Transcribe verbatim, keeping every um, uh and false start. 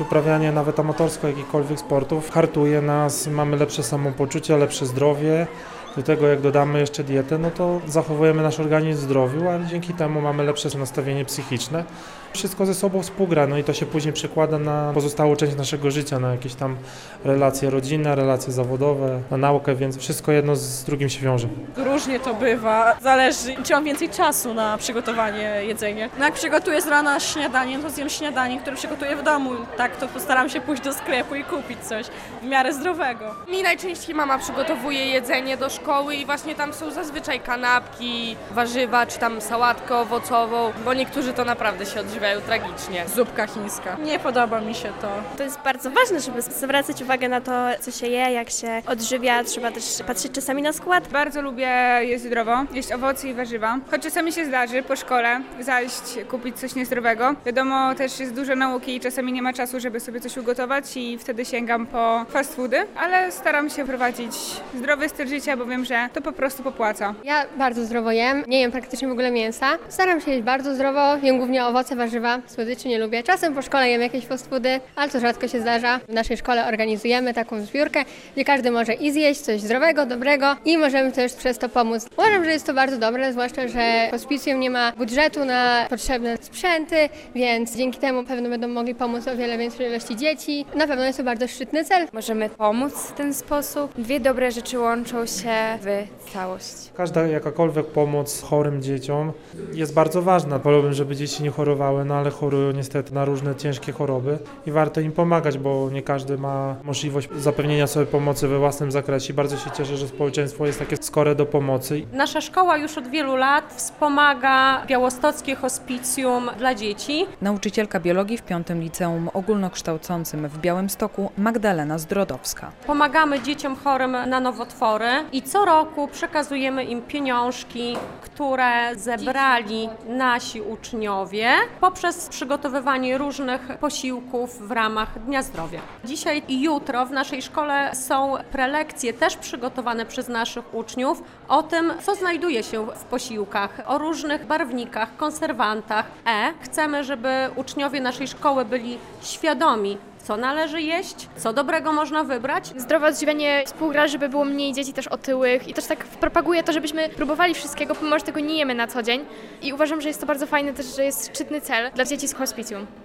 Uprawianie nawet amatorsko jakichkolwiek sportów hartuje nas, mamy lepsze samopoczucie, lepsze zdrowie. Do tego jak dodamy jeszcze dietę, no to zachowujemy nasz organizm w zdrowiu, a dzięki temu mamy lepsze nastawienie psychiczne. Wszystko ze sobą współgra, no i to się później przekłada na pozostałą część naszego życia, na jakieś tam relacje rodzinne, relacje zawodowe, na naukę, więc wszystko jedno z drugim się wiąże. Różnie to bywa, zależy, czy mam więcej czasu na przygotowanie jedzenia. No jak przygotuję z rana śniadanie, no to zjem śniadanie, które przygotuję w domu. Tak, to postaram się pójść do sklepu i kupić coś w miarę zdrowego. Mi najczęściej mama przygotowuje jedzenie do szkoły i właśnie tam są zazwyczaj kanapki, warzywa czy tam sałatkę owocową, bo niektórzy to naprawdę się odżywiają tragicznie. Zupka chińska. Nie podoba mi się to. To jest bardzo ważne, żeby zwracać uwagę na to, co się je, jak się odżywia. Trzeba też patrzeć czasami na skład. Bardzo lubię jeść zdrowo, jeść owoce i warzywa. Choć czasami się zdarzy po szkole zajść kupić coś niezdrowego. Wiadomo, też jest dużo nauki i czasami nie ma czasu, żeby sobie coś ugotować i wtedy sięgam po fast foody, ale staram się prowadzić zdrowy styl życia, bo wiem, że to po prostu popłaca. Ja bardzo zdrowo jem, nie jem praktycznie w ogóle mięsa. Staram się jeść bardzo zdrowo, jem głównie owoce, warzywa, słodyczy nie lubię. Czasem po szkole jem jakieś fast foody, ale to rzadko się zdarza. W naszej szkole organizujemy taką zbiórkę, gdzie każdy może i zjeść coś zdrowego, dobrego i możemy też przez to pomóc. Uważam, że jest to bardzo dobre, zwłaszcza, że hospicjum nie ma budżetu na potrzebne sprzęty, więc dzięki temu pewno będą mogli pomóc o wiele większej ilości dzieci. Na pewno jest to bardzo szczytny cel. Możemy pomóc w ten sposób. Dwie dobre rzeczy łączą się w całość. Każda jakakolwiek pomoc chorym dzieciom jest bardzo ważna. Wolałbym, żeby dzieci nie chorowały, no ale chorują niestety na różne ciężkie choroby i warto im pomagać, bo nie każdy ma możliwość zapewnienia sobie pomocy we własnym zakresie. Bardzo się cieszę, że społeczeństwo jest takie skore do pomocy. Nasza szkoła już od wielu lat wspomaga białostockie hospicjum dla dzieci. Nauczycielka biologii w piątym Liceum Ogólnokształcącym w Białymstoku Magdalena Zdrodowska. Pomagamy dzieciom chorym na nowotwory i co roku przekazujemy im pieniążki, które zebrali nasi uczniowie poprzez przygotowywanie różnych posiłków w ramach Dnia Zdrowia. Dzisiaj i jutro w naszej szkole są prelekcje też przygotowane przez naszych uczniów o tym, co znajduje się w posiłkach, o różnych barwnikach, konserwantach. E. Chcemy, żeby uczniowie naszej szkoły byli świadomi, co należy jeść, co dobrego można wybrać. Zdrowe odżywianie współgra, żeby było mniej dzieci też otyłych i też tak propaguje to, żebyśmy próbowali wszystkiego, pomimo że tego nie jemy na co dzień. I uważam, że jest to bardzo fajne też, że jest szczytny cel dla dzieci z hospicjum.